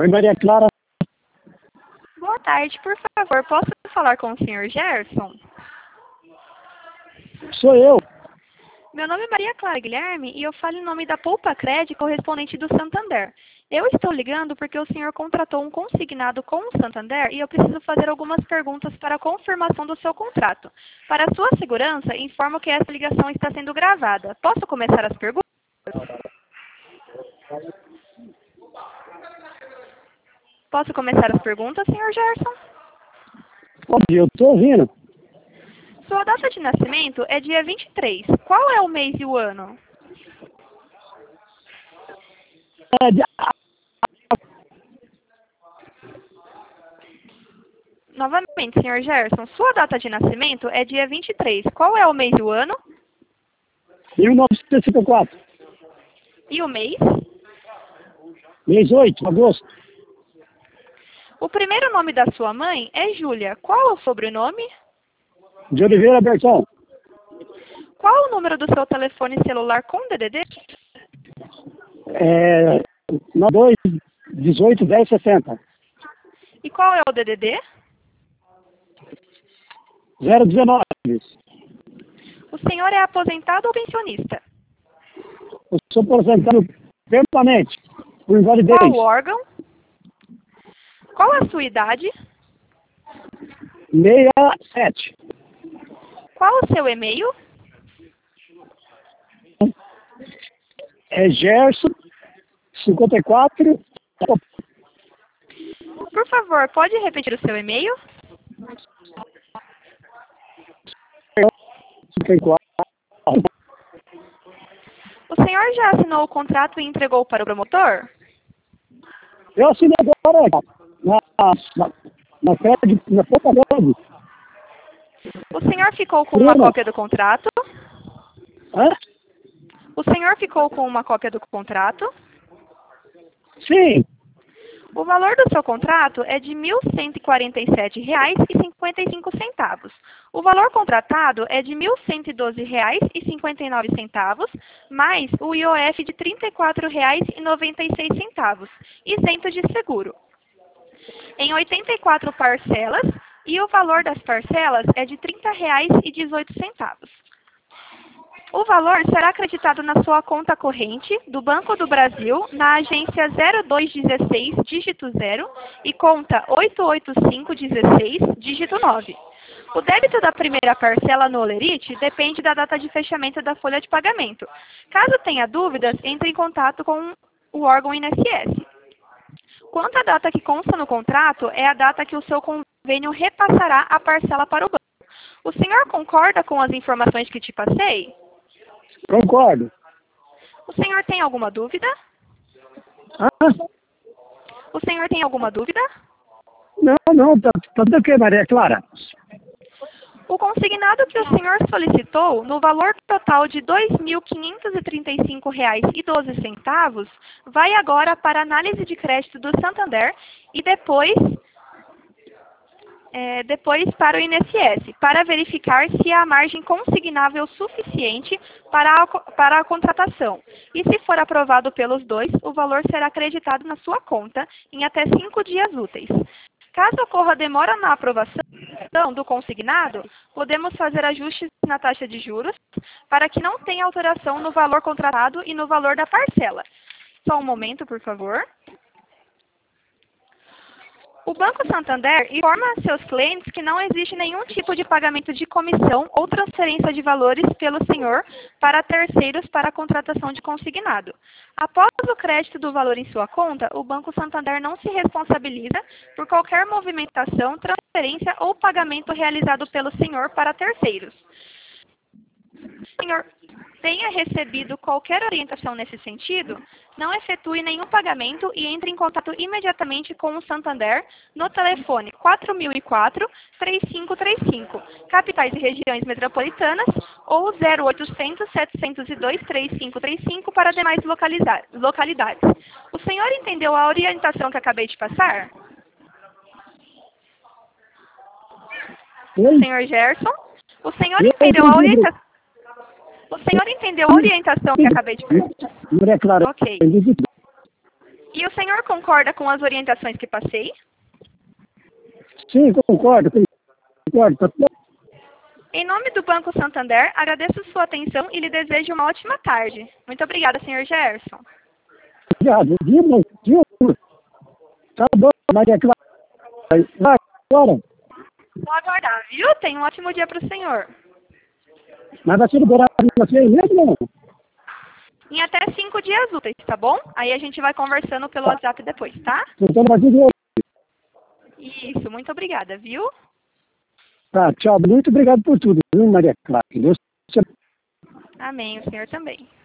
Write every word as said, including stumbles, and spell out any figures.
Oi, Maria Clara. Boa tarde, por favor, posso falar com o senhor Gerson? Sou eu. Meu nome é Maria Clara Guilherme e eu falo em nome da Poupa Cred, correspondente do Santander. Eu estou ligando porque o senhor contratou um consignado com o Santander e eu preciso fazer algumas perguntas para a confirmação do seu contrato. Para sua segurança, informo que essa ligação está sendo gravada. Posso começar as perguntas? Posso começar as perguntas, senhor Gerson? Pode, eu estou ouvindo. Sua data de nascimento é dia vinte e três. Qual é o mês e o ano? É, de- Novamente, senhor Gerson, sua data de nascimento é dia vinte e três. Qual é o mês e o ano? mil novecentos e cinquenta e quatro. E o mês? Mês oito, agosto. O primeiro nome da sua mãe é Júlia. Qual é o sobrenome? De Oliveira Berton. Qual o número do seu telefone celular com D D D? É, dois, dezoito, dez, sessenta. E qual é o D D D? zero dezenove. O senhor é aposentado ou pensionista? Eu sou aposentado permanente, por invalidez. Qual o órgão? Qual a sua idade? sessenta e sete. Qual o seu e-mail? É Gerson, cinquenta e quatro. Por favor, pode repetir o seu e-mail? cinquenta e quatro. O senhor já assinou o contrato e entregou para o promotor? Eu assinei agora na, na, na, Cred- na Poupa Cred. O senhor ficou com uma Bruno. cópia do contrato? Hã? O senhor ficou com uma cópia do contrato? Sim. O valor do seu contrato é de mil cento e quarenta e sete reais e cinquenta e cinco centavos. O valor contratado é de mil cento e doze reais e cinquenta e nove centavos, mais o I O F de trinta e quatro reais e noventa e seis centavos, isento de seguro. Em oitenta e quatro parcelas, e o valor das parcelas é de trinta reais e dezoito centavos. O valor será acreditado na sua conta corrente do Banco do Brasil, na agência zero dois dezesseis, dígito zero, e conta oito oito cinco dezesseis, dígito nove. O débito da primeira parcela no Olerite depende da data de fechamento da folha de pagamento. Caso tenha dúvidas, entre em contato com o órgão I N S S. Quanto à data que consta no contrato, é a data que o seu convênio repassará a parcela para o banco. O senhor concorda com as informações que te passei? Concordo. O senhor tem alguma dúvida? Hã? O senhor tem alguma dúvida? Não, não, tá, tá tudo ok, Maria Clara. O consignado que o senhor solicitou, no valor total de dois mil quinhentos e trinta e cinco reais e doze centavos, vai agora para a análise de crédito do Santander e depois, é, depois para o I N S S, para verificar se há margem consignável suficiente para a, para a contratação. E se for aprovado pelos dois, o valor será acreditado na sua conta em até cinco dias úteis. Caso ocorra demora na aprovação do consignado, podemos fazer ajustes na taxa de juros para que não tenha alteração no valor contratado e no valor da parcela. Só um momento, por favor. O Banco Santander informa a seus clientes que não existe nenhum tipo de pagamento de comissão ou transferência de valores pelo senhor para terceiros para a contratação de consignado. Após o crédito do valor em sua conta, o Banco Santander não se responsabiliza por qualquer movimentação, transferência ou pagamento realizado pelo senhor para terceiros. O senhor tenha recebido qualquer orientação nesse sentido, não efetue nenhum pagamento e entre em contato imediatamente com o Santander no telefone quatro mil e quatro, três cinco três cinco, capitais e regiões metropolitanas, ou zero oitocentos, setecentos e dois, três cinco três cinco para demais localidades. O senhor entendeu a orientação que acabei de passar? Oi? Senhor Gerson? O senhor Eu entendeu a entendi. orientação? O senhor entendeu a orientação que acabei de passar? Maria Clara, Ok. eu entendi tudo. E o senhor concorda com as orientações que passei? Sim, concordo, concordo. Tá tudo Em nome do Banco Santander, agradeço sua atenção e lhe desejo uma ótima tarde. Muito obrigada, senhor Gerson. obrigado. Viu, viu? Tá bom, Maria Clara. Vai agora. Vou aguardar, viu? Tenha um ótimo dia para o senhor. Mas vai ser liberado você aí mesmo, não? Em até cinco dias úteis, tá bom? Aí a gente vai conversando pelo WhatsApp depois, tá? Então vai ser. Isso, muito obrigada, viu? Tá, tchau. Muito obrigado por tudo, viu, Maria Clara? Deus te abençoe. Amém, o senhor também.